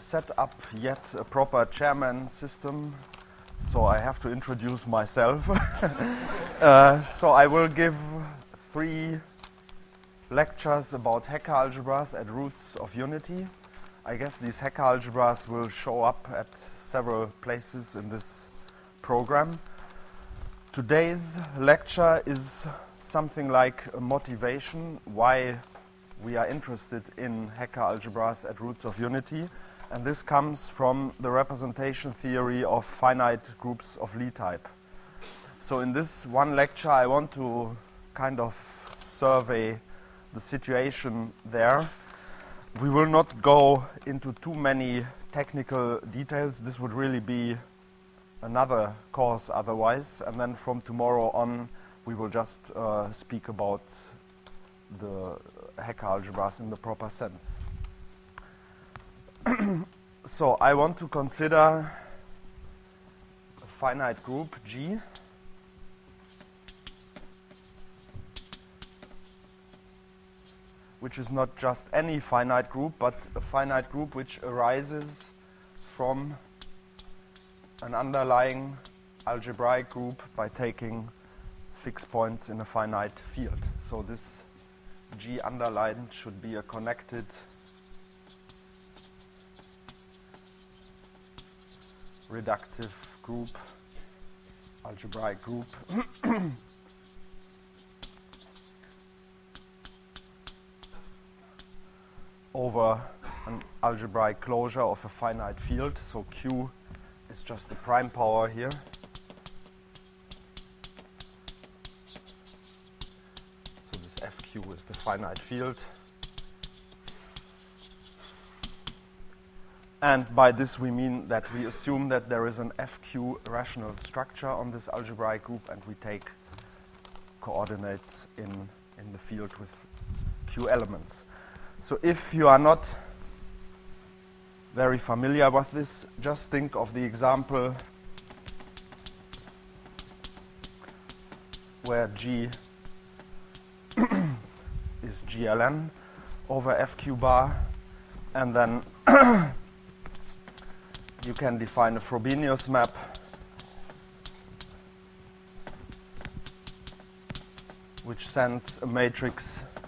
set up yet a proper chairman system, so I have to introduce myself. So I will give 3 lectures about Hecke algebras at Roots of Unity. I guess these Hecke algebras will show up at several places in this program. Today's lecture is something like a motivation why we are interested in Hecke algebras at Roots of Unity, and this comes from the representation theory of finite groups of Lie type. So in this one lecture I want to kind of survey the situation there. We will not go into too many technical details. This would really be another course otherwise, and then from tomorrow on we will just speak about the Hecke algebras in the proper sense. So I want to consider a finite group G which is not just any finite group, but a finite group which arises from an underlying algebraic group by taking fixed points in a finite field. So this G underlined should be a connected reductive group, algebraic group over an algebraic closure of a finite field. So Q is just the prime power here. So this FQ is the finite field. And by this we mean that we assume that there is an FQ rational structure on this algebraic group, and we take coordinates in the field with Q elements. So if you are not very familiar with this, just think of the example where G is GLN over FQ bar, and then you can define a Frobenius map which sends a matrix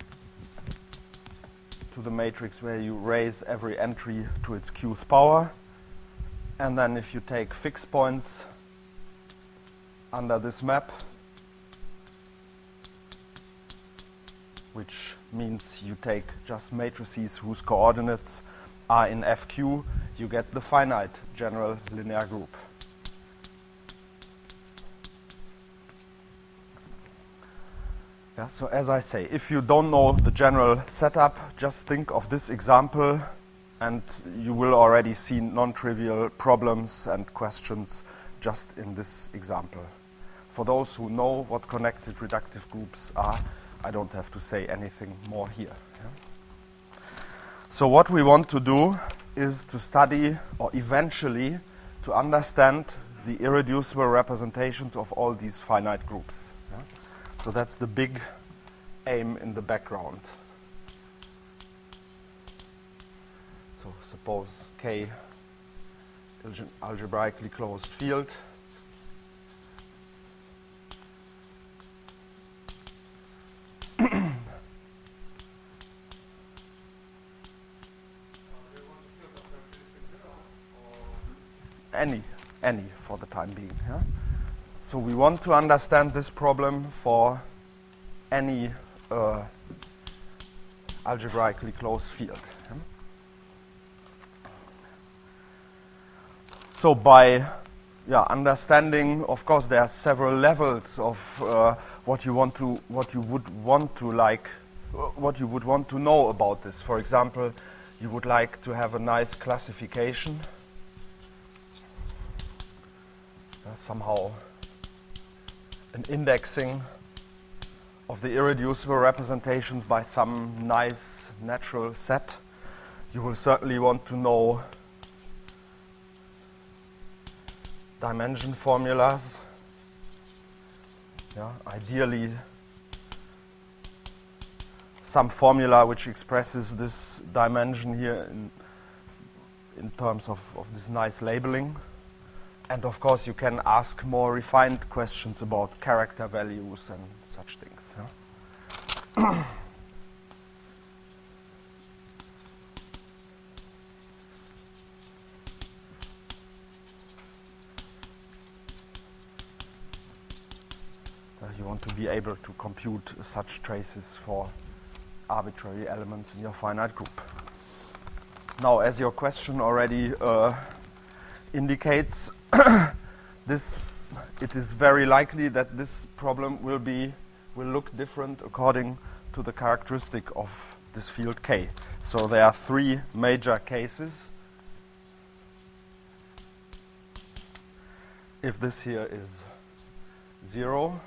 to the matrix where you raise every entry to its qth power, and then if you take fixed points under this map, which means you take just matrices whose coordinates are in FQ, you get the finite general linear group. Yeah, so as I say, if you don't know the general setup, just think of this example and you will already see non-trivial problems and questions just in this example. For those who know what connected reductive groups are, I don't have to say anything more here. Yeah? So what we want to do is to study, or eventually to understand, the irreducible representations of all these finite groups. Yeah? So that's the big aim in the background. So suppose K is an algebraically closed field. Any for the time being. Yeah? So we want to understand this problem for any algebraically closed field. Yeah? So by understanding, of course, there are several levels of what you would want to know about this. For example, you would like to have a nice classification. Somehow an indexing of the irreducible representations by some nice natural set. You will certainly want to know dimension formulas. Yeah, ideally some formula which expresses this dimension here in terms of this nice labeling. And of course, you can ask more refined questions about character values and such things. Yeah? You want to be able to compute such traces for arbitrary elements in your finite group. Now, as your question already indicates, it is very likely that this problem will look different according to the characteristic of this field K. So there are three major cases. If this here is 0,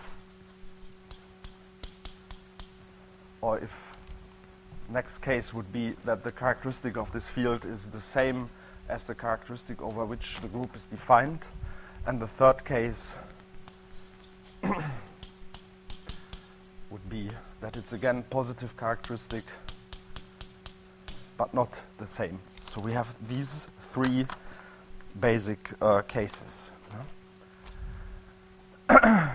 or if next case would be that the characteristic of this field is the same as the characteristic over which the group is defined. And the third case would be that it's again positive characteristic, but not the same. So we have these three basic cases. Yeah?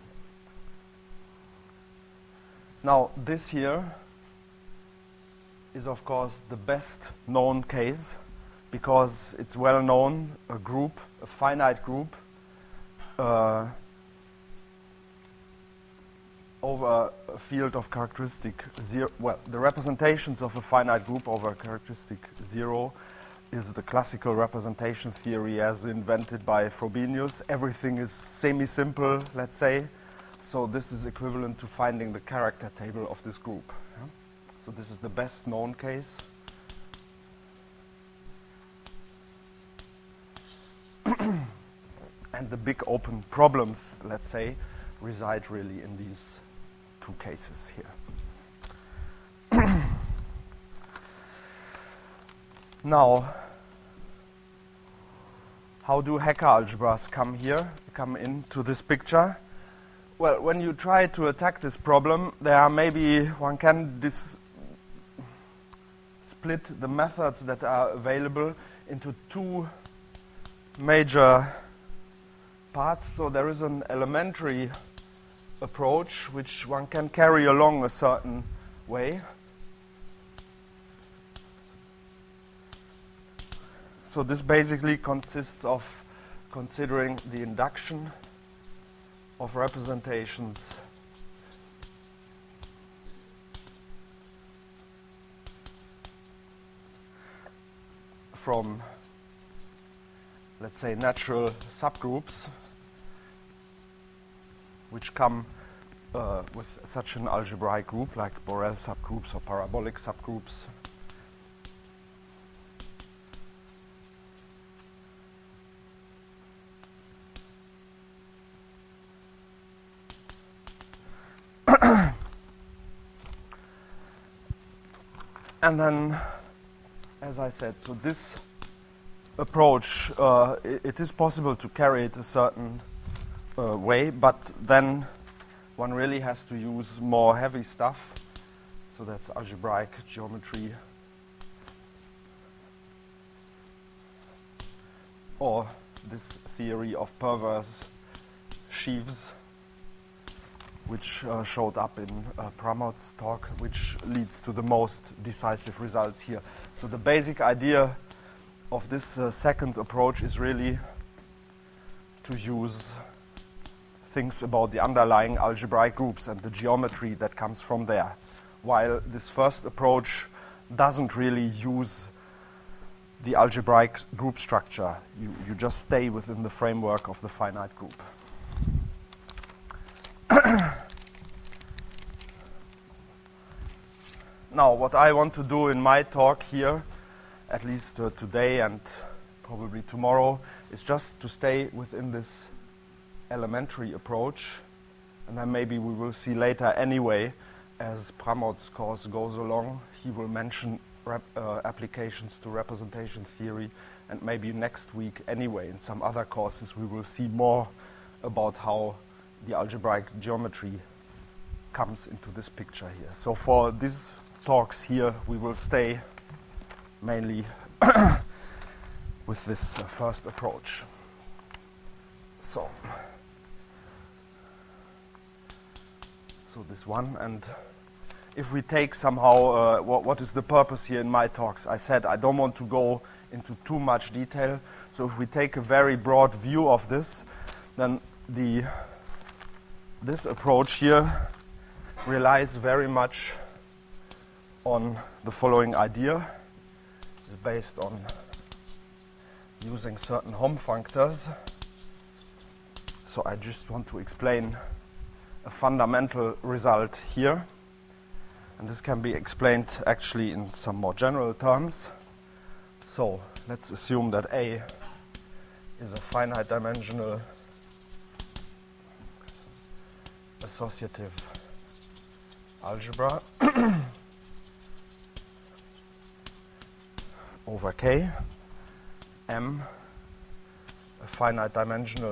Now, this here is, of course, the best known case because it's well known, a finite group over a field of characteristic 0. Well, the representations of a finite group over a characteristic 0 is the classical representation theory as invented by Frobenius. Everything is semi-simple, let's say. So this is equivalent to finding the character table of this group. Yeah? So this is the best known case. And the big open problems, let's say, reside really in these two cases here. Now, how do Hecke algebras come into this picture? Well, when you try to attack this problem, one can split the methods that are available into two major parts. So there is an elementary approach which one can carry along a certain way. So this basically consists of considering the induction of representations from, let's say, natural subgroups which come with such an algebraic group like Borel subgroups or parabolic subgroups. And then, as I said, so this approach, it is possible to carry it a certain way, but then one really has to use more heavy stuff. So that's algebraic geometry, or this theory of perverse sheaves, which showed up in Pramod's talk, which leads to the most decisive results here. So the basic idea of this second approach is really to use things about the underlying algebraic groups and the geometry that comes from there, while this first approach doesn't really use the algebraic group structure. You just stay within the framework of the finite group. Now, what I want to do in my talk here, at least today and probably tomorrow, is just to stay within this elementary approach, and then maybe we will see later anyway, as Pramod's course goes along, he will mention applications to representation theory, and maybe next week anyway, in some other courses, we will see more about how the algebraic geometry comes into this picture here. So for these talks here, we will stay mainly with this first approach. So this one, and if we take somehow, what is the purpose here in my talks? I said I don't want to go into too much detail, so if we take a very broad view of this, then this approach here relies very much on the following idea. It's based on using certain Hom functors. So I just want to explain a fundamental result here, and this can be explained actually in some more general terms. So let's assume that A is a finite dimensional associative algebra over K, M a finite dimensional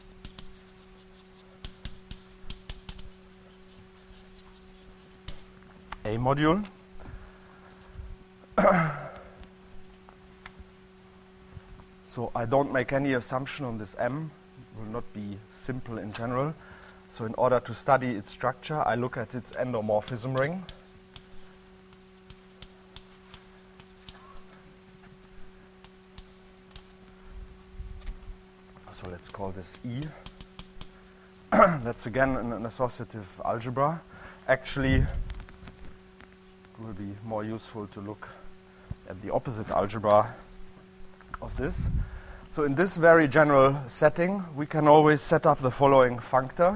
A module. So I don't make any assumption on this M, it will not be simple in general. So in order to study its structure, I look at its endomorphism ring. So let's call this E. That's again an associative algebra. Actually, it will be more useful to look at the opposite algebra of this. So in this very general setting, we can always set up the following functor.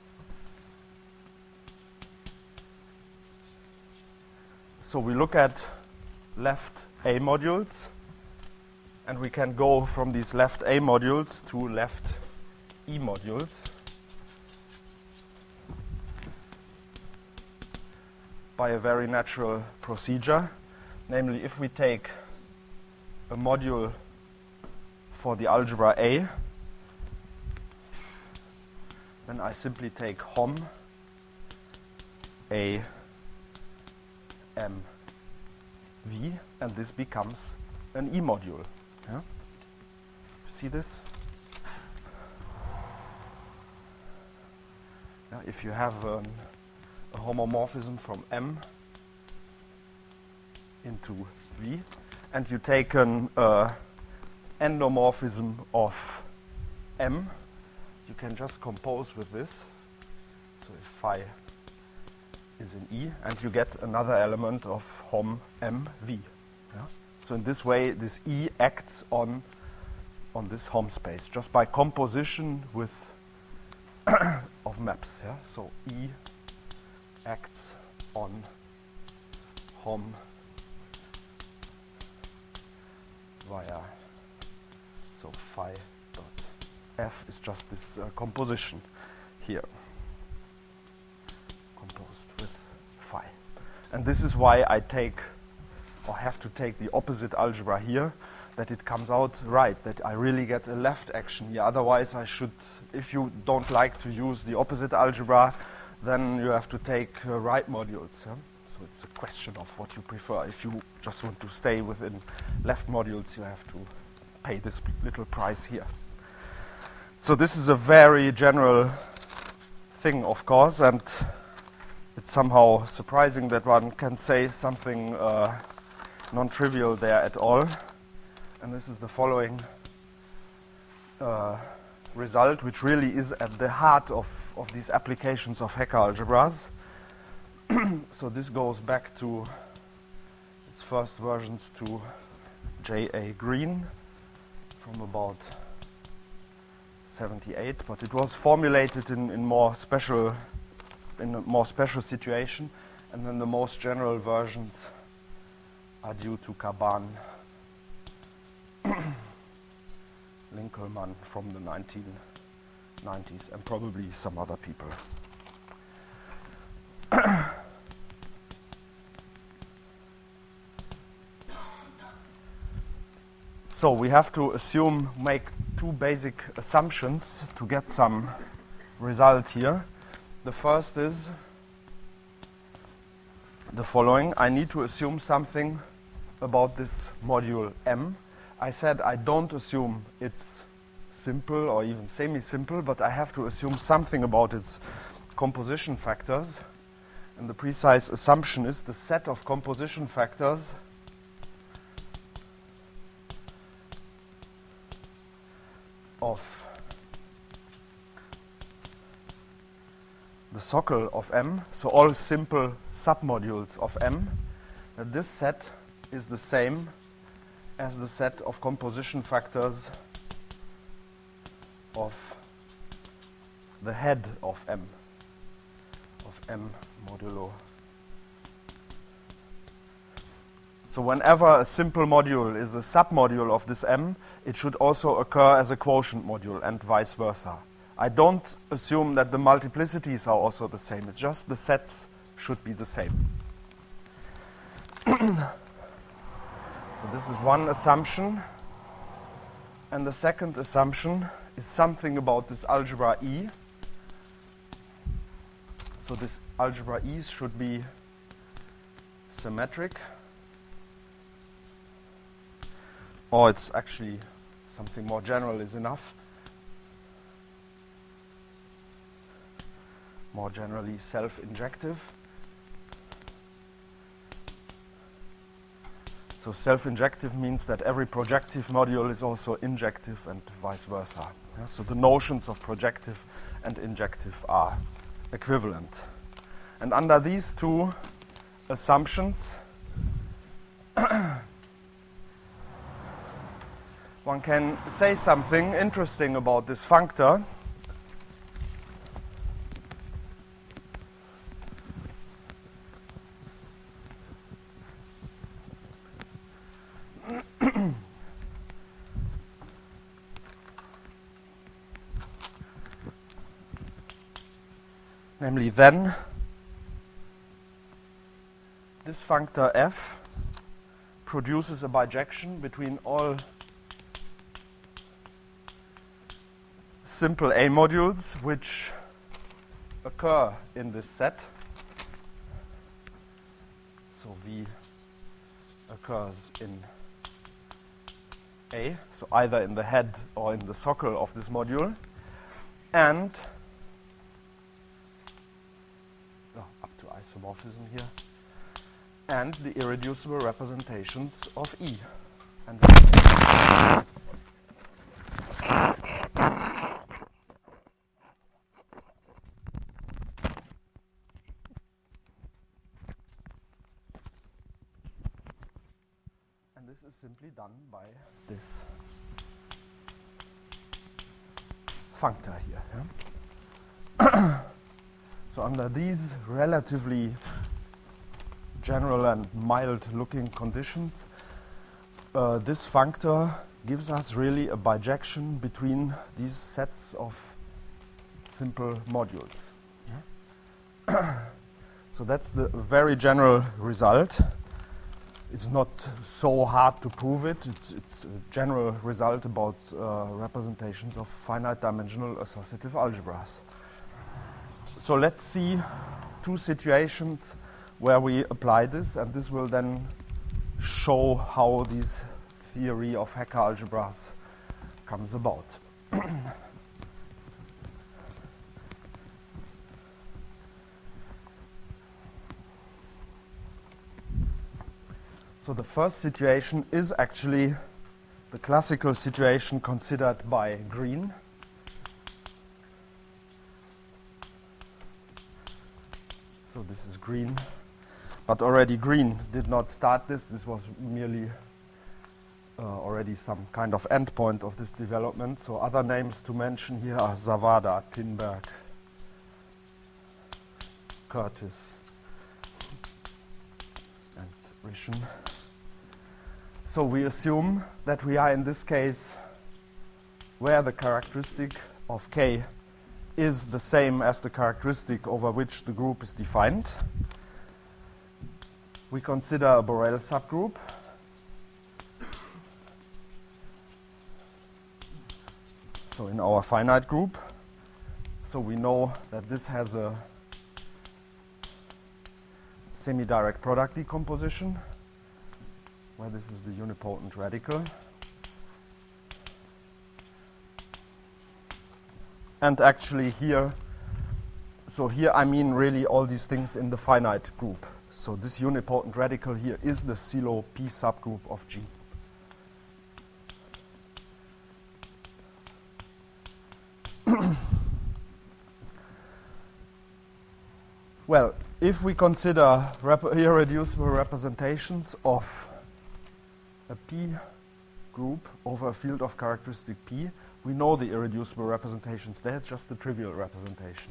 So we look at left A modules, and we can go from these left A modules to left E modules. By a very natural procedure. Namely, if we take a module for the algebra A, then I simply take Hom A M V, and this becomes an E module. Yeah? See this? Yeah, if you have a homomorphism from M into V, and you take an endomorphism of M, you can just compose with this. So if phi is in E, and you get another element of Hom M V. Yeah? So in this way, this E acts on this Hom space just by composition with of maps. Yeah? So E acts on Hom via, so phi dot F is just this composition here, composed with phi. And this is why I take, or have to take, the opposite algebra here, that it comes out right, that I really get a left action here. Otherwise I should, if you don't like to use the opposite algebra, then you have to take right modules. Yeah? So it's a question of what you prefer. If you just want to stay within left modules, you have to pay this little price here. So this is a very general thing, of course, and it's somehow surprising that one can say something non-trivial there at all. And this is the following result, which really is at the heart of these applications of Hecke algebras. So this goes back to its first versions to J.A. Green from about 78, but it was formulated in a more special situation, and then the most general versions are due to Caban, Linkelmann from the 1990s, and probably some other people. So we have to make two basic assumptions to get some result here. The first is the following. I need to assume something about this module M. I said I don't assume it's simple or even semi-simple, but I have to assume something about its composition factors. And the precise assumption is the set of composition factors of the socle of M, so all simple submodules of M, that this set is the same as the set of composition factors of the head of M modulo. So whenever a simple module is a submodule of this M, it should also occur as a quotient module and vice versa. I don't assume that the multiplicities are also the same. It's just the sets should be the same. So this is one assumption. And the second assumption is something about this algebra E. So this algebra E should be symmetric. Or it's actually something more general is enough. More generally self-injective. So self-injective means that every projective module is also injective and vice versa. Yeah, so the notions of projective and injective are equivalent. And under these two assumptions, one can say something interesting about this functor. Namely, then this functor f produces a bijection between all simple A modules which occur in this set. So V occurs in A, so either in the head or in the socle of this module, and up to isomorphism here, and the irreducible representations of E. And this is simply done by this functor here. Yeah? So under these relatively general and mild-looking conditions, this functor gives us really a bijection between these sets of simple modules. Yeah? So that's the very general result. It's not so hard to prove it. It's a general result about representations of finite-dimensional associative algebras. So let's see two situations where we apply this, and this will then show how this theory of Hecke algebras comes about. So the first situation is actually the classical situation considered by Green. So this is Green. But already Green did not start this. This was merely already some kind of endpoint of this development. So other names to mention here are Zawada, Tinberg, Curtis, and Rischen. So we assume that we are in this case where the characteristic of K is the same as the characteristic over which the group is defined. We consider a Borel subgroup. So in our finite group, so we know that this has a semi-direct product decomposition, where this is the unipotent radical. And actually here, so here I mean really all these things in the finite group. So this unipotent radical here is the CeLO P subgroup of G. Well, if we consider irreducible representations of a P group over a field of characteristic P, we know the irreducible representations there. It's just a trivial representation.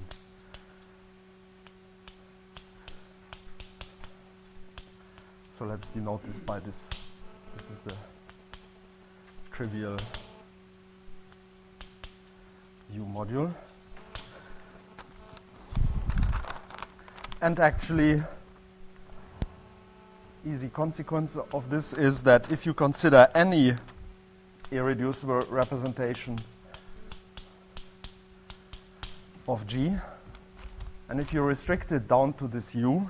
So let's denote this by this. This is the trivial U module. And actually, easy consequence of this is that if you consider any irreducible representation of G, and if you restrict it down to this U,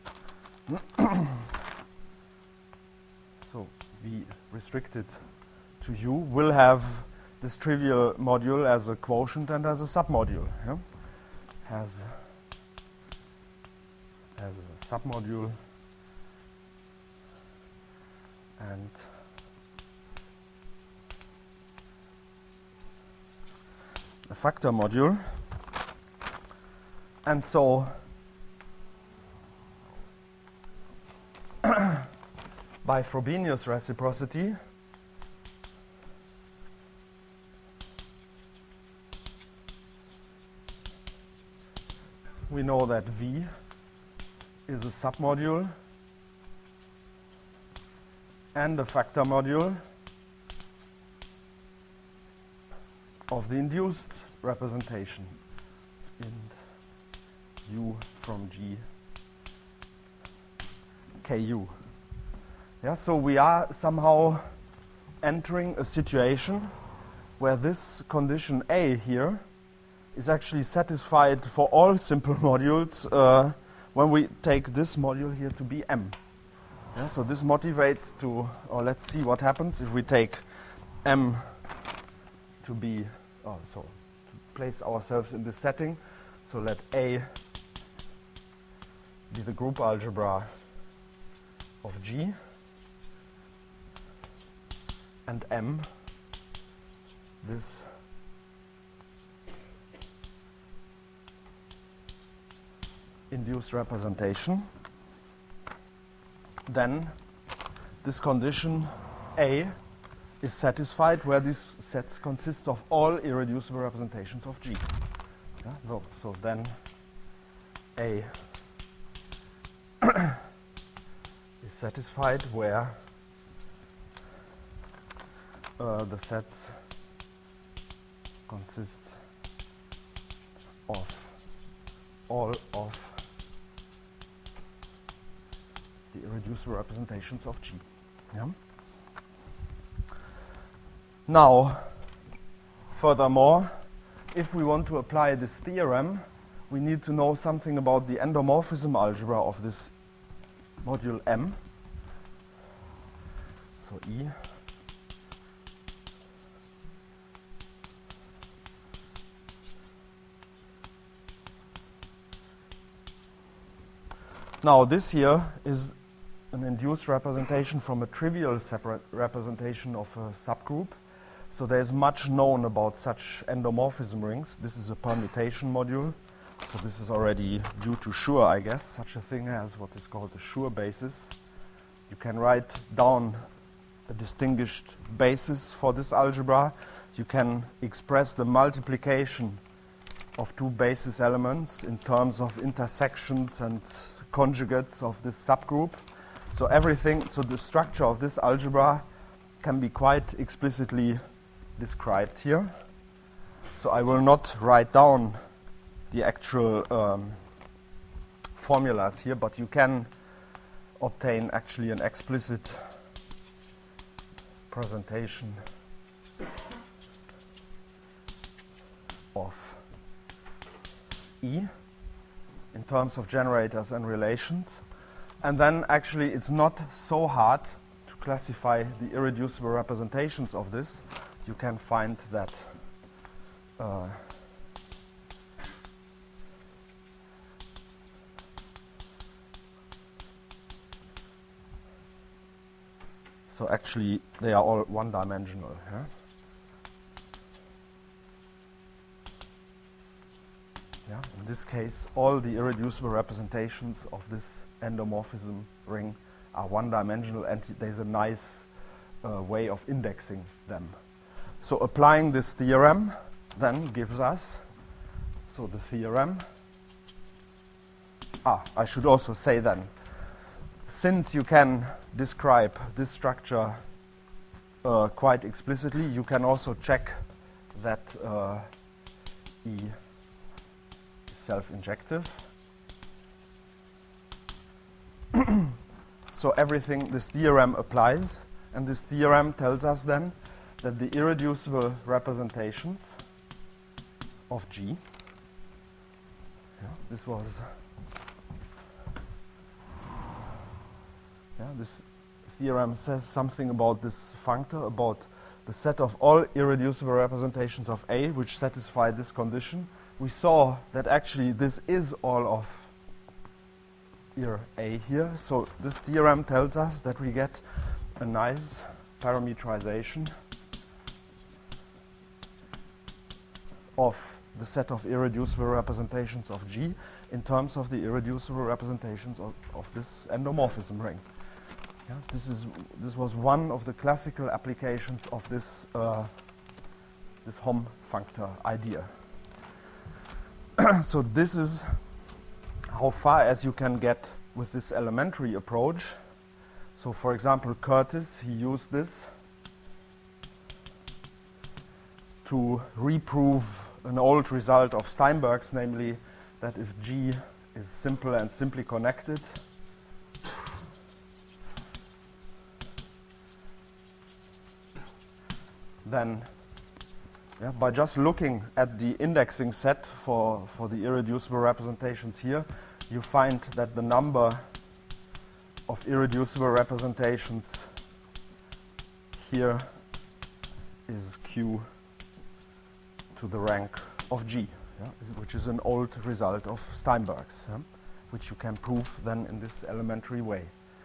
so we restrict it to U, will have this trivial module as a quotient and as a submodule. Yeah? Has a submodule and a factor module. And so by Frobenius reciprocity, we know that V is a submodule and a factor module of the induced representation in U from G Ku. Yeah, so we are somehow entering a situation where this condition A here is actually satisfied for all simple modules when we take this module here to be M. Yeah, so this motivates to, or let's see what happens if we take M to be, so to place ourselves in this setting. So let A be the group algebra of G and M this induced representation. Then this condition A is satisfied where these sets consist of all irreducible representations of G. Yeah? So then A is satisfied where the sets consist of all of the irreducible representations of G. Yeah? Now, furthermore, if we want to apply this theorem, we need to know something about the endomorphism algebra of this module M. So E now this here is an induced representation from a trivial separate representation of a subgroup. So there is much known about such endomorphism rings. This is a permutation module. So this is already due to Schur, I guess. Such a thing as what is called the Schur basis. You can write down a distinguished basis for this algebra. You can express the multiplication of two basis elements in terms of intersections and conjugates of this subgroup. So everything, so the structure of this algebra can be quite explicitly described here. So I will not write down the actual formulas here, but you can obtain actually an explicit presentation of E in terms of generators and relations. And then actually it's not so hard to classify the irreducible representations of this. You can find that So actually, they are all one-dimensional. Yeah? Yeah? In this case, all the irreducible representations of this endomorphism ring are one-dimensional, and there's a nice way of indexing them. So applying this theorem then gives us, so the theorem, I should also say then, since you can describe this structure quite explicitly, you can also check that E is self-injective. So everything, this theorem applies, and this theorem tells us then that the irreducible representations of G, this was, this theorem says something about this functor, about the set of all irreducible representations of A which satisfy this condition. We saw that actually this is all of ir A here, so this theorem tells us that we get a nice parametrization of the set of irreducible representations of G in terms of the irreducible representations of this endomorphism ring. Yeah, this was one of the classical applications of this this Hom functor idea. So this is how far as you can get with this elementary approach. So for example, Curtis, he used this to reprove an old result of Steinberg's, namely that if G is simple and simply connected, then by just looking at the indexing set for the irreducible representations here, you find that the number of irreducible representations here is Q to the rank of G, which is an old result of Steinberg's, which you can prove then in this elementary way.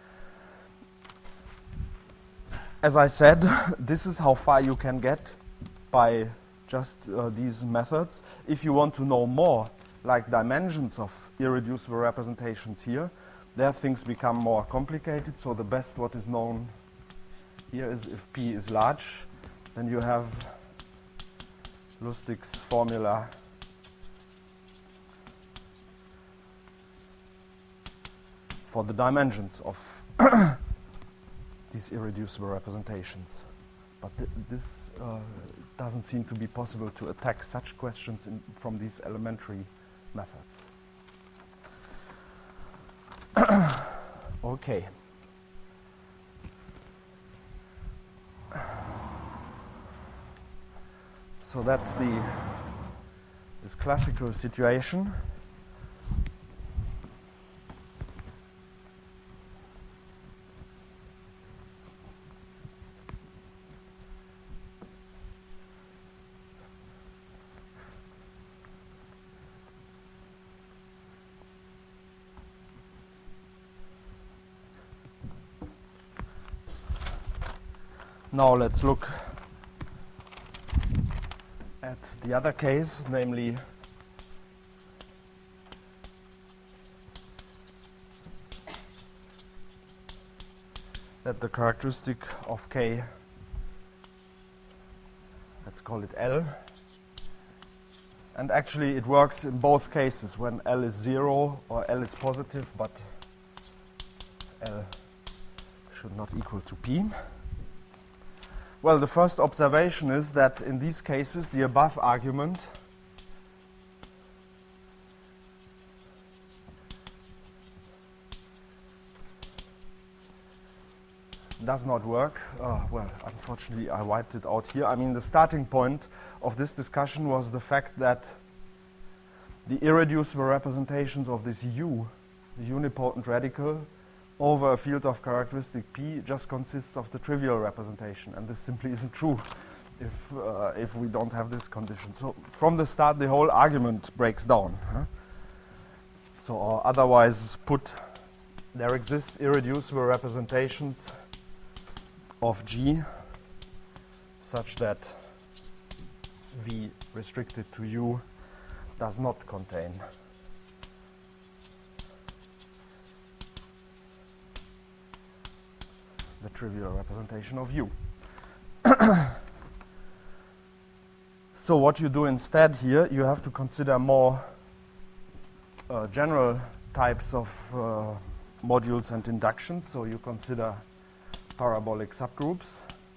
As I said, this is how far you can get by just these methods. If you want to know more, like dimensions of irreducible representations here, there things become more complicated. So the best what is known here is if P is large, then you have Lustig's formula for the dimensions of these irreducible representations. But this doesn't seem to be possible to attack such questions from these elementary methods. Okay. So that's this classical situation. Now let's look at the other case, namely that the characteristic of K, let's call it L, and actually it works in both cases when L is 0 or L is positive, but L should not equal to P. Well, the first observation is that in these cases the above argument does not work. Well, unfortunately I wiped it out here. I mean, the starting point of this discussion was the fact that the irreducible representations of this U, the unipotent radical, over a field of characteristic P just consists of the trivial representation, and this simply isn't true if we don't have this condition. So from the start the whole argument breaks down. So, or otherwise put, there exist irreducible representations of G such that V restricted to U does not contain the trivial representation of U. So what you do instead here, you have to consider more general types of modules and inductions. So you consider parabolic subgroups.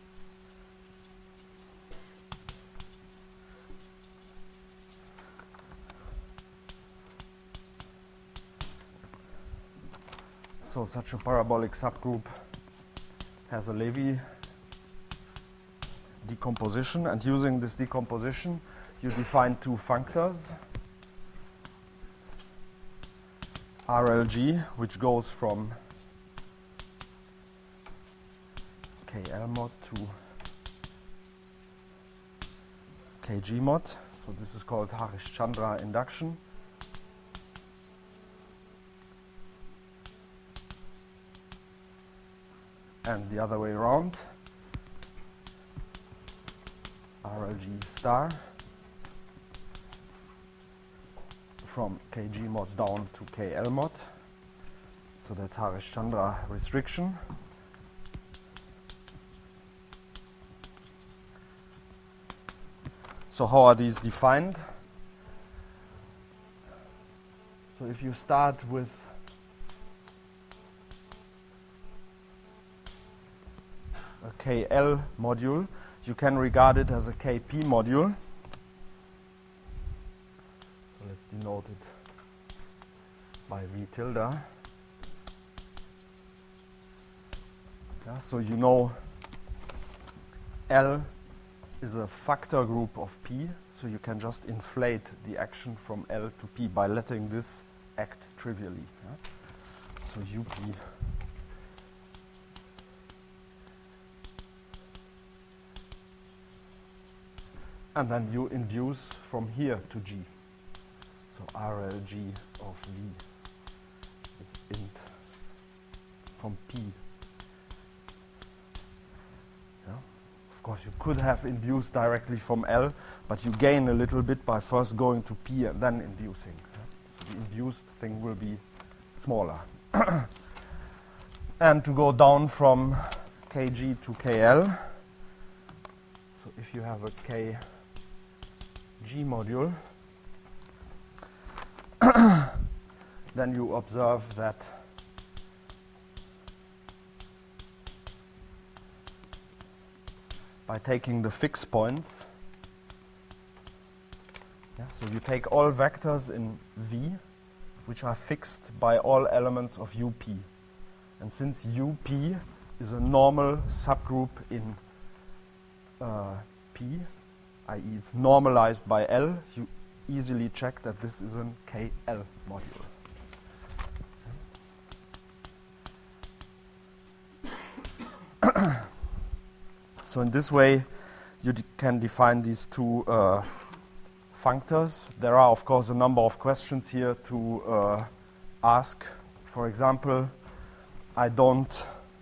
So such a parabolic subgroup has a Levy decomposition, and using this decomposition you define two functors, RLG, which goes from KL mod to KG mod. So this is called Harish-Chandra induction. And the other way around, RLG star from KG mod down to KL mod. So that's Harish-Chandra restriction. So how are these defined? So if you start with a KL module, you can regard it as a KP module. So let's denote it by V tilde. Yeah, so you know L is a factor group of P, so you can just inflate the action from L to P by letting this act trivially. Yeah? So UP and then you induce from here to G. So RLG of V is int from P. Yeah. Of course, you could have induced directly from L, but you gain a little bit by first going to P and then inducing. Yeah. So the induced thing will be smaller. And to go down from KG to KL, so if you have a KG module, then you observe that by taking the fixed points, so you take all vectors in V which are fixed by all elements of UP. And since UP is a normal subgroup in P, i.e. it's normalized by L, you easily check that this is an KL module. So in this way you can define these two functors. There are of course a number of questions here to ask. For example, I don't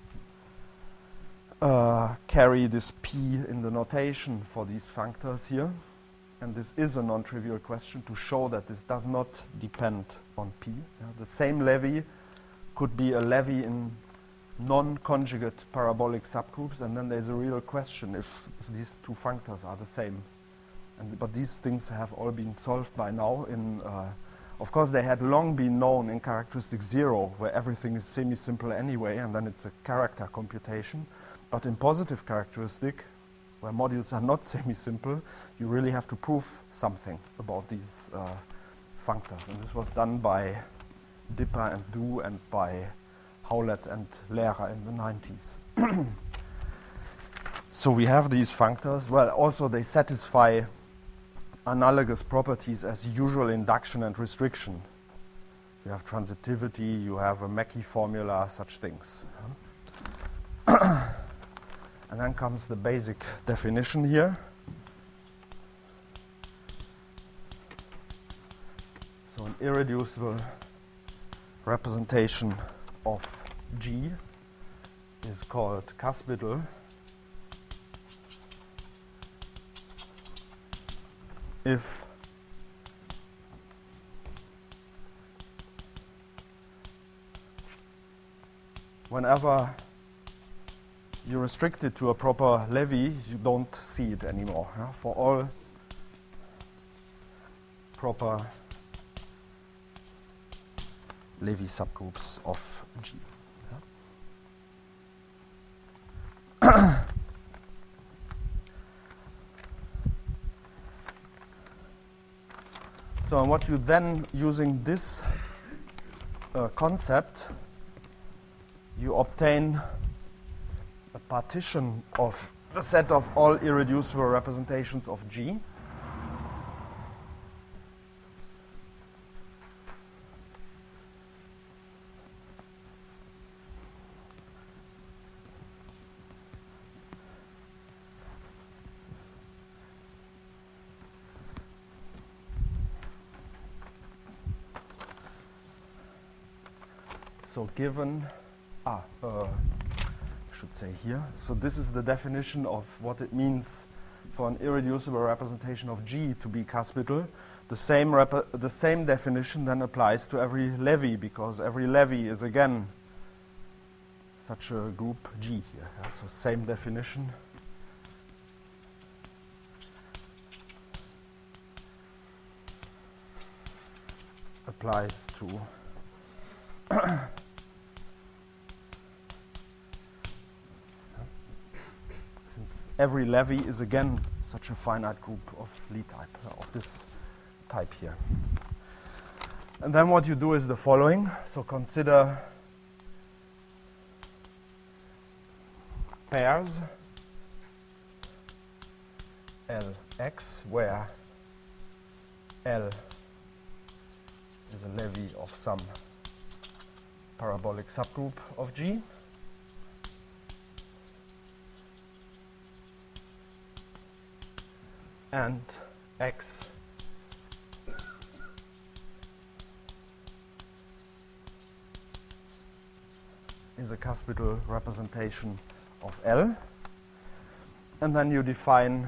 carry this P in the notation for these functors here, and this is a non-trivial question to show that this does not depend on P. Yeah, the same Levy could be a Levy in non-conjugate parabolic subgroups, and then there's a real question if these two functors are the same. But these things have all been solved by now. Of course, they had long been known in characteristic 0, where everything is semi-simple anyway, and then it's a character computation. But in positive characteristic, where modules are not semi-simple, you really have to prove something about these functors. And this was done by Dipper and Du and by Howlett and Lehrer in the 90s. So we have these functors. Well, also they satisfy analogous properties as usual induction and restriction. You have transitivity, you have a Mackey formula, such things. And then comes the basic definition here. So an irreducible representation of G is called Caspittal if whenever you restrict it to a proper levy, you don't see it anymore. Yeah? For all proper levy subgroups of G. Yeah? So what you then, using this concept, you obtain a partition of the set of all irreducible representations of G. So given, should say here. So this is the definition of what it means for an irreducible representation of G to be Caspital. The same definition then applies to every levy, because every levy is again such a group G here. Yeah? So same definition. Applies to every levy is again such a finite group of Lie type, of this type here. And then what you do is the following. So consider pairs Lx, where L is a levy of some parabolic subgroup of G. And X is a Caspital representation of L. And then you define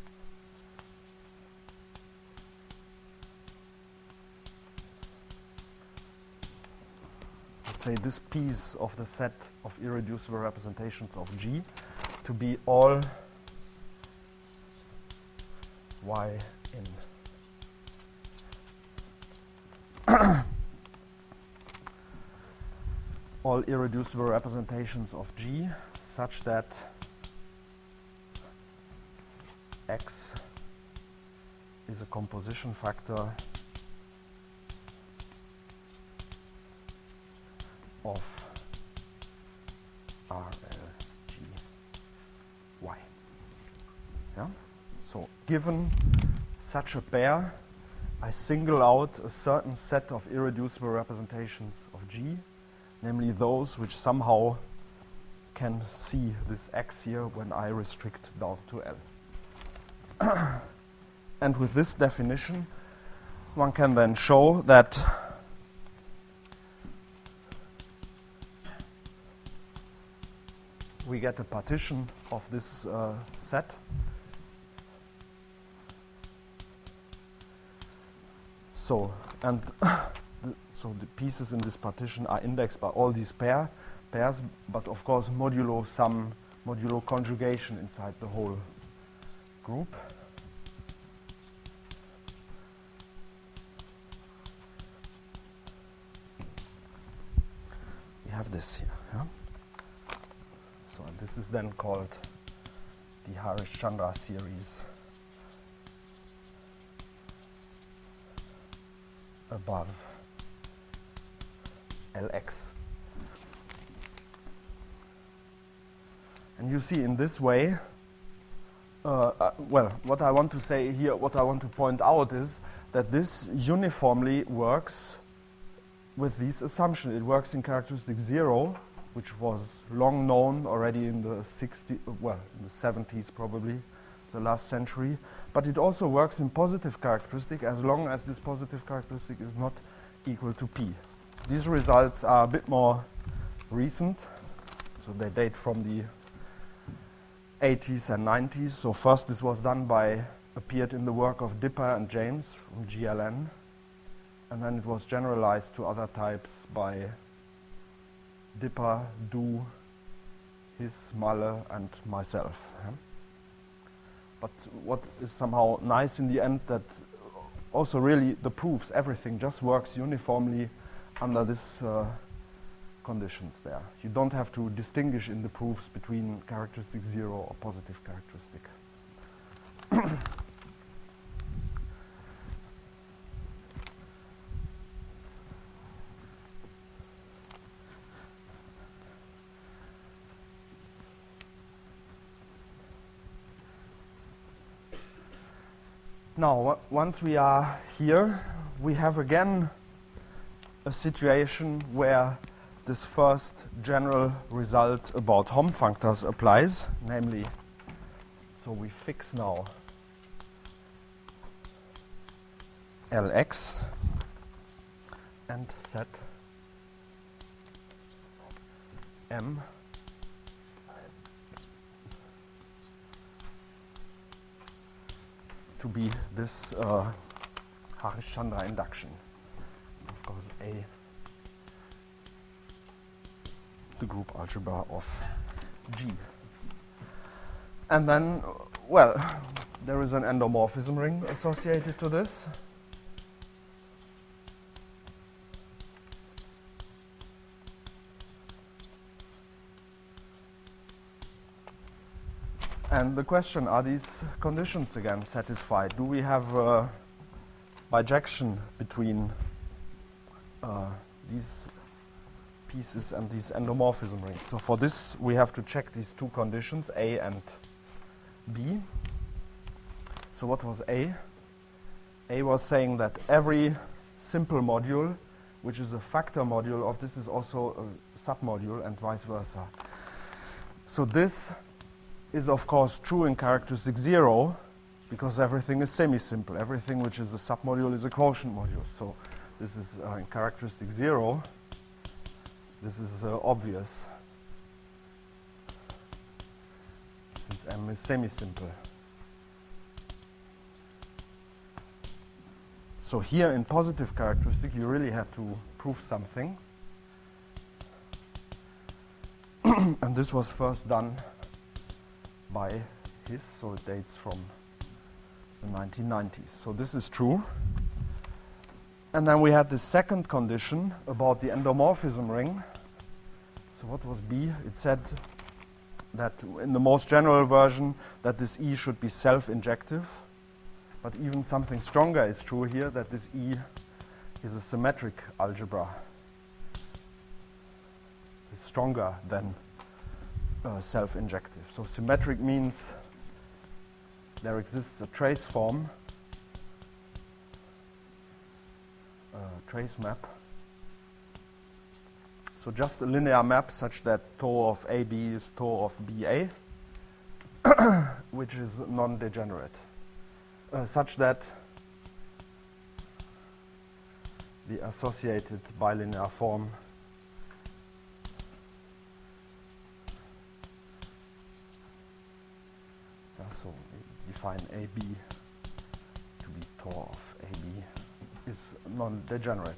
say this piece of the set of irreducible representations of G to be all Y in all irreducible representations of G such that X is a composition factor of RLGY. Yeah? So given such a pair, I single out a certain set of irreducible representations of G, namely those which somehow can see this X here when I restrict down to L. And with this definition, one can then show that we get a partition of this set. So, and so the pieces in this partition are indexed by all these pairs, but of course modulo some modulo conjugation inside the whole group. We have this here. Yeah? So this is then called the Harish-Chandra series above Lx. And you see in this way, well, what I want to say here, what I want to point out is that this uniformly works with these assumptions. It works in characteristic 0, which was long known already in the 60s, well, in the 70s probably, the last century. But it also works in positive characteristic as long as this positive characteristic is not equal to P. These results are a bit more recent, so they date from the 80s and 90s. So first this was done by appeared in the work of Dipper and James from GLN, and then it was generalized to other types by Dipper, Du, His, Malle, and myself. But what is somehow nice in the end, that also really the proofs, everything just works uniformly under this conditions there. You don't have to distinguish in the proofs between characteristic 0 or positive characteristic. Now, once we are here, we have again a situation where this first general result about Hom functors applies, namely, so we fix now Lx and set M to be this Harish-Chandra induction. Of course, A, the group algebra of G. And then, well, there is an endomorphism ring associated to this. And the question, are these conditions again satisfied? Do we have bijection between these pieces and these endomorphism rings? So for this, we have to check these two conditions, A and B. So what was A? A was saying that every simple module, which is a factor module of this, is also a submodule, and vice versa. So this is of course true in characteristic 0, because everything is semi-simple. Everything which is a submodule is a quotient module. So this is in characteristic 0. This is obvious, since M is semi-simple. So here in positive characteristic, you really had to prove something. And this was first done by His, so it dates from the 1990s. So this is true. And then we had the second condition about the endomorphism ring. So what was B? It said that in the most general version that this E should be self-injective. But even something stronger is true here, that this E is a symmetric algebra. It's stronger than self-injective. So symmetric means there exists a trace form, trace map. So just a linear map such that tau of AB is tau of BA, which is non-degenerate, such that the associated bilinear form so we define AB to be tau of AB is non-degenerate.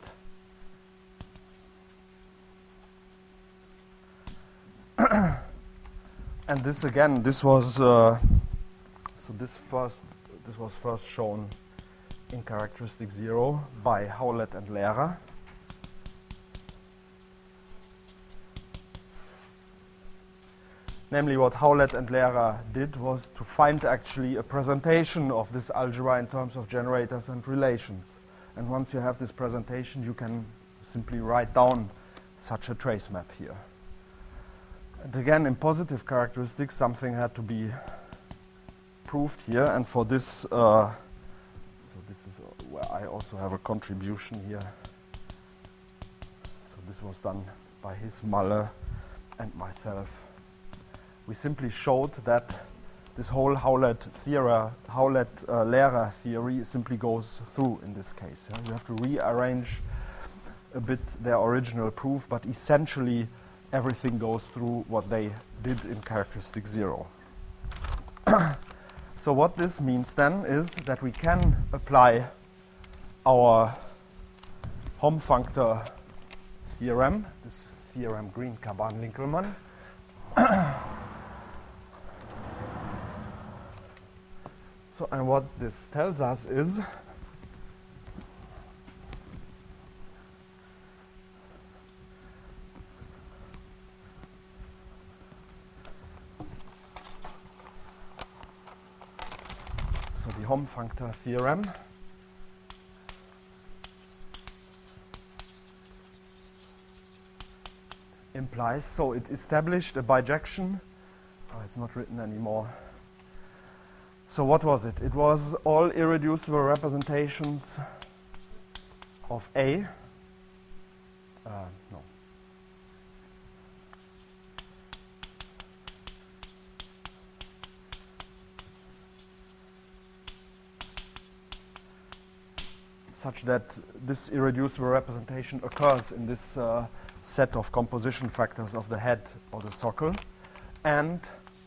And this again, this was this was first shown in characteristic 0 by Howlett and Lehrer. Namely, what Howlett and Lehrer did was to find actually a presentation of this algebra in terms of generators and relations. And once you have this presentation, you can simply write down such a trace map here. And again, in positive characteristics, something had to be proved here. And for this, so this is where I also have a contribution here. So this was done by His, Malle, and myself. We simply showed that this whole Howlett-Lehrer theory simply goes through in this case. You have to rearrange a bit their original proof, but essentially everything goes through what they did in characteristic 0. So what this means then is that we can apply our Hom-Functor theorem, this theorem Green-Caban-Linkelmann. So, and what this tells us is the Hom-Functor theorem implies, so it established a bijection. Oh, it's not written anymore. So what was it? It was all irreducible representations of A. No. Such that this irreducible representation occurs in this set of composition factors of the head or the socle, and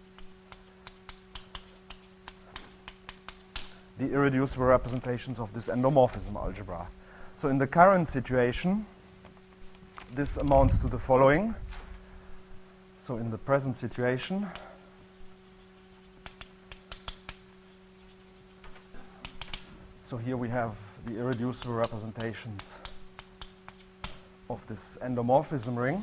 the irreducible representations of this endomorphism algebra. So in the current situation, this amounts to the following. So in the present situation, so here we have the irreducible representations of this endomorphism ring.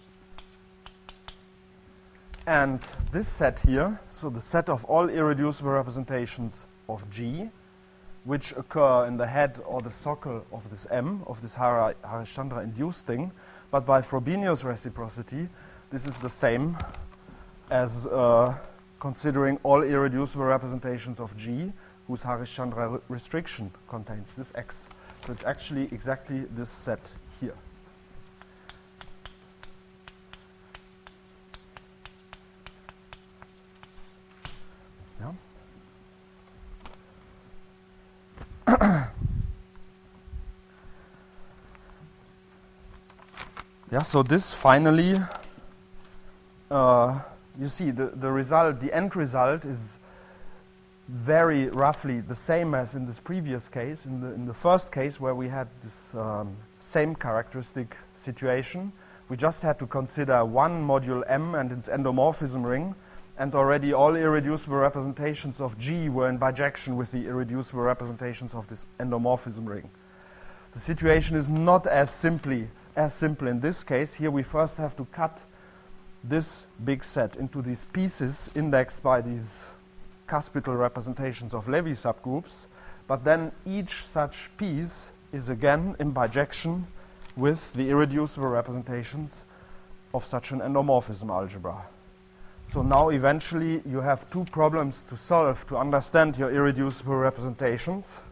And this set here, so the set of all irreducible representations of G, which occur in the head or the socle of this M, of this Harish-Chandra-induced thing, but by Frobenius reciprocity, this is the same as considering all irreducible representations of G, whose Harish-Chandra restriction contains this X. So it's actually exactly this set here. Yeah. Yeah, so this finally, you see the result, the end result is very roughly the same as in this previous case. In the first case where we had this same characteristic situation, we just had to consider one module M and its endomorphism ring, and already all irreducible representations of G were in bijection with the irreducible representations of this endomorphism ring. The situation is not as simple in this case. Here we first have to cut this big set into these pieces indexed by these cuspital representations of Levy subgroups, but then each such piece is again in bijection with the irreducible representations of such an endomorphism algebra. So now eventually you have two problems to solve to understand your irreducible representations.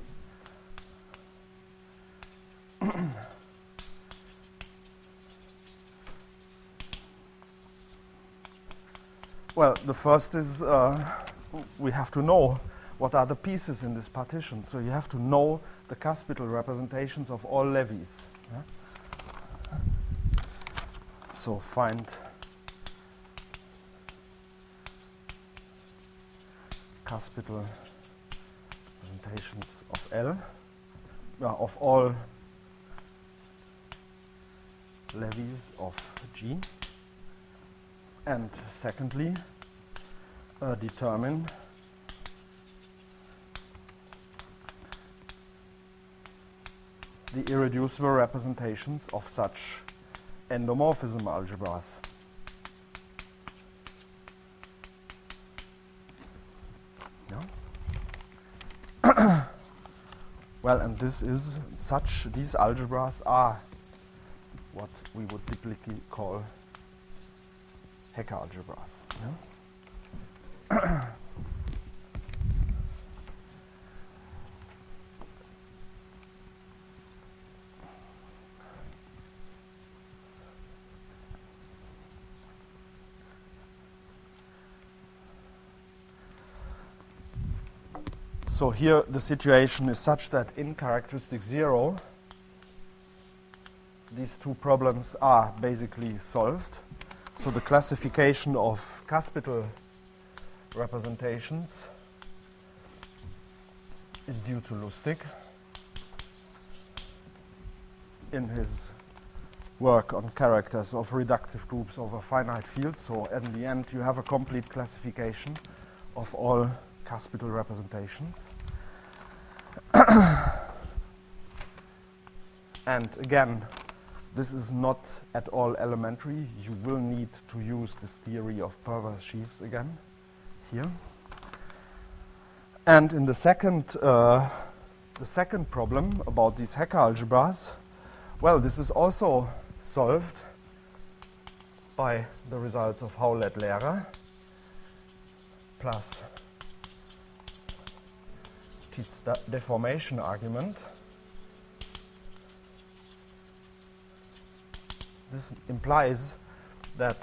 Well, the first is we have to know what are the pieces in this partition. So you have to know the cuspital representations of all levies. Yeah? So find cuspital representations of L, of all levies of G. And secondly, determine the irreducible representations of such endomorphism algebras. Yeah? Well, and this is such, these algebras are what we would typically call Hecke algebras. Yeah? So here the situation is such that in characteristic 0, these two problems are basically solved. So the classification of cuspital representations is due to Lustig in his work on characters of reductive groups over finite fields. So in the end, you have a complete classification of all cuspidal representations. And again, this is not at all elementary. You will need to use this theory of perverse sheaves again here. And in the second problem about these Hecke algebras, well, this is also solved by the results of Howlett-Lehrer plus Tietz deformation argument. This implies that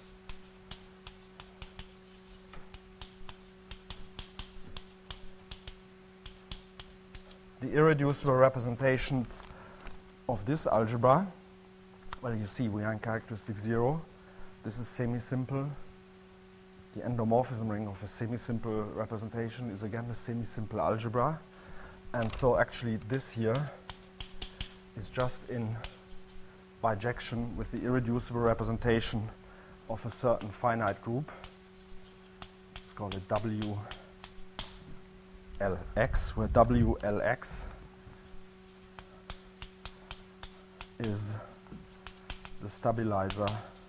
the irreducible representations of this algebra, well, you see we are in characteristic 0. This is semi-simple. The endomorphism ring of a semi-simple representation is again a semi-simple algebra. And so actually this here is just in bijection with the irreducible representation of a certain finite group. Let's call it WLX, where WLX is the stabilizer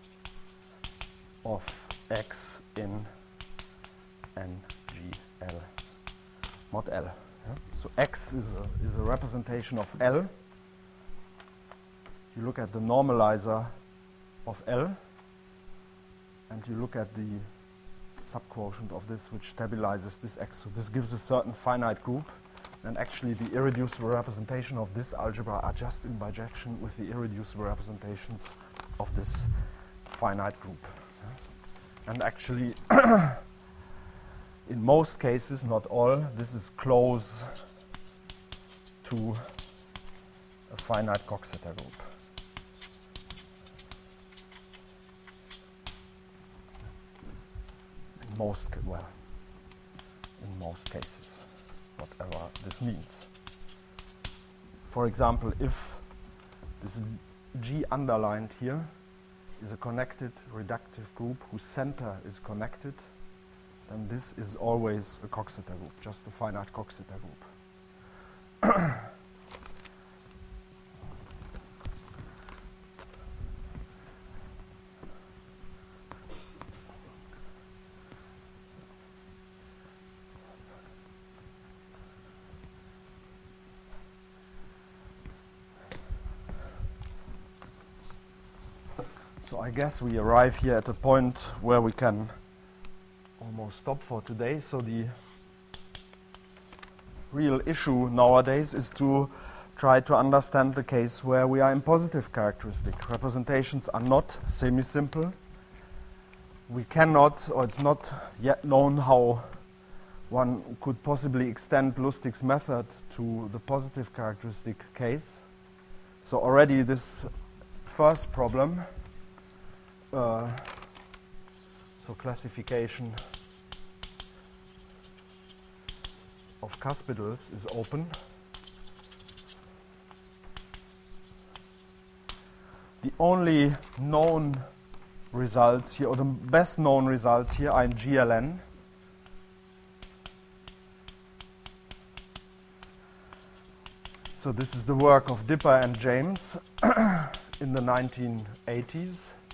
of X in NGL mod L. Yeah? So X is a representation of L. You look at the normalizer of L, and you look at the subquotient of this, which stabilizes this X. So this gives a certain finite group, and actually the irreducible representation of this algebra are just in bijection with the irreducible representations of this finite group. Yeah? And actually, in most cases, not all, this is close to a finite Coxeter group. In most cases, whatever this means. For example, if this G underlined here is a connected reductive group whose center is connected, then this is always a Coxeter group, just a finite Coxeter group. So I guess we arrive here at a point where we can almost stop for today. So the real issue nowadays is to try to understand the case where we are in positive characteristic. Representations are not semi-simple. We cannot, or it's not yet known how one could possibly extend Lustig's method to the positive characteristic case. So already this first problem, so classification of cuspidals is open. The only known results here, or the best known results here, are in GLN. So this is the work of Dipper and James in the 1980s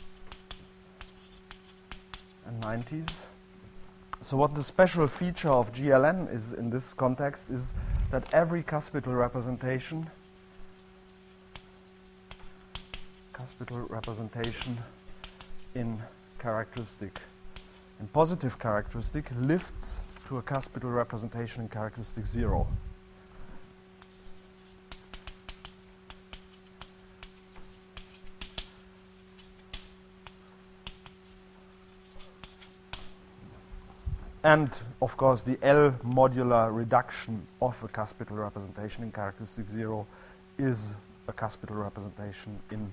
and 90s. So what the special feature of GLN is in this context is that every cuspidal representation in positive characteristic lifts to a cuspidal representation in characteristic 0. And, of course, the L modular reduction of a cuspidal representation in characteristic 0 is a cuspidal representation in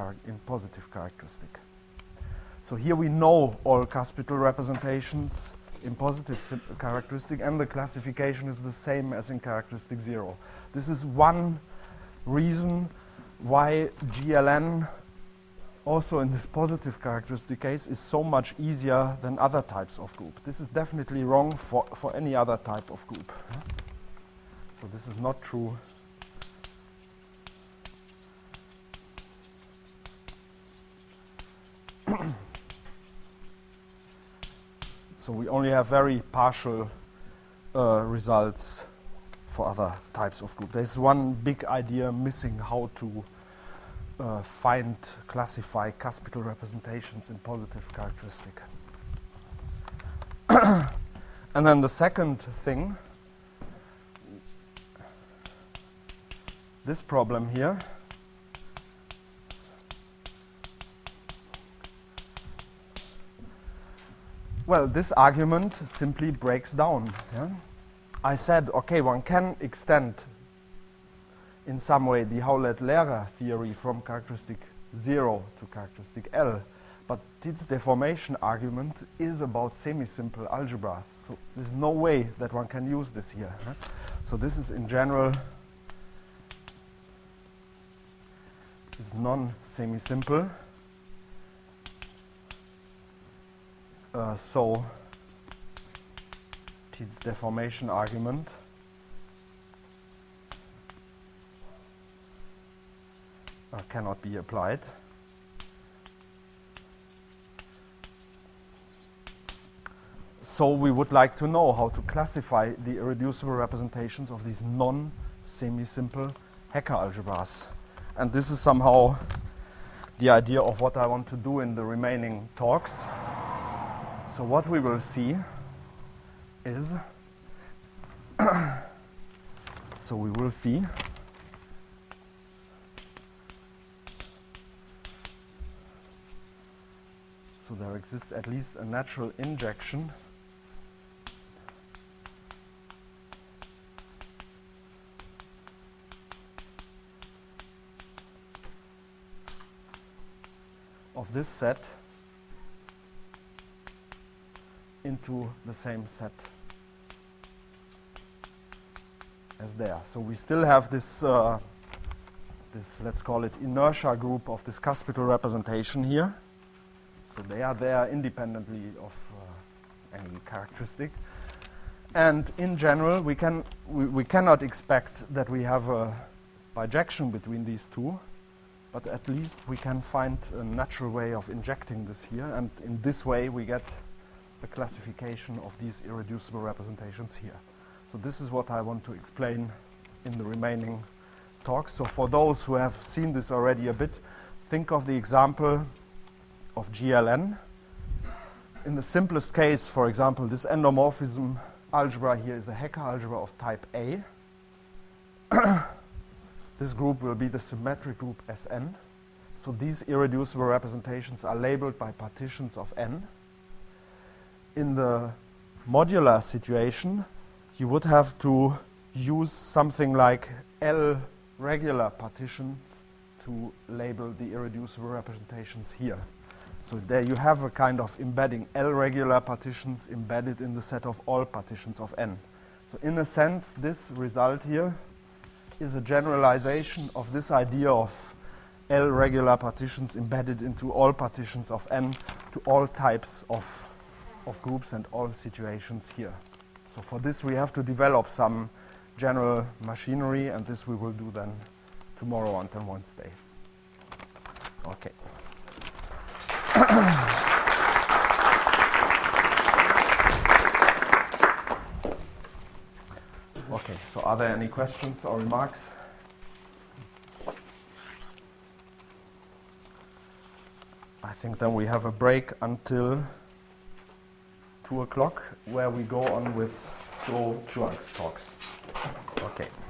positive characteristic. So here we know all cuspidal representations in positive characteristic, and the classification is the same as in characteristic 0. This is one reason why GLN, also in this positive characteristic case, is so much easier than other types of group. This is definitely wrong for any other type of group. So this is not true. So we only have very partial results for other types of group. There's one big idea missing, how to classify cuspidal representations in positive characteristic. And then the second thing, this problem here, well, this argument simply breaks down. Yeah? I said, okay, one can extend in some way the Howlett-Lehrer theory from characteristic 0 to characteristic L, but its deformation argument is about semi-simple algebras. So there's no way that one can use this here. Huh? So this is in general is non-semi-simple. So its deformation argument cannot be applied. So we would like to know how to classify the irreducible representations of these non-semi-simple Hecker algebras. And this is somehow the idea of what I want to do in the remaining talks. So what we will see is, so we will see so there exists at least a natural injection of this set into the same set as there. So we still have this, let's call it inertia group of this cuspidal representation here. So they are there independently of any characteristic. And in general, we cannot expect that we have a bijection between these two, but at least we can find a natural way of injecting this here, and in this way we get the classification of these irreducible representations here. So this is what I want to explain in the remaining talks. So for those who have seen this already a bit, think of the example of GLN. In the simplest case, for example, this endomorphism algebra here is a Hecker algebra of type A. This group will be the symmetric group Sn. So these irreducible representations are labeled by partitions of n. In the modular situation, you would have to use something like L regular partitions to label the irreducible representations here. So there you have a kind of embedding L regular partitions embedded in the set of all partitions of n. So in a sense, this result here is a generalization of this idea of L regular partitions embedded into all partitions of n to all types of groups and all situations here. So for this we have to develop some general machinery, and this we will do then tomorrow until Wednesday. Okay. Okay, so are there any questions or remarks? I think then we have a break until 2 o'clock, where we go on with Joe Chuang's talks. Okay.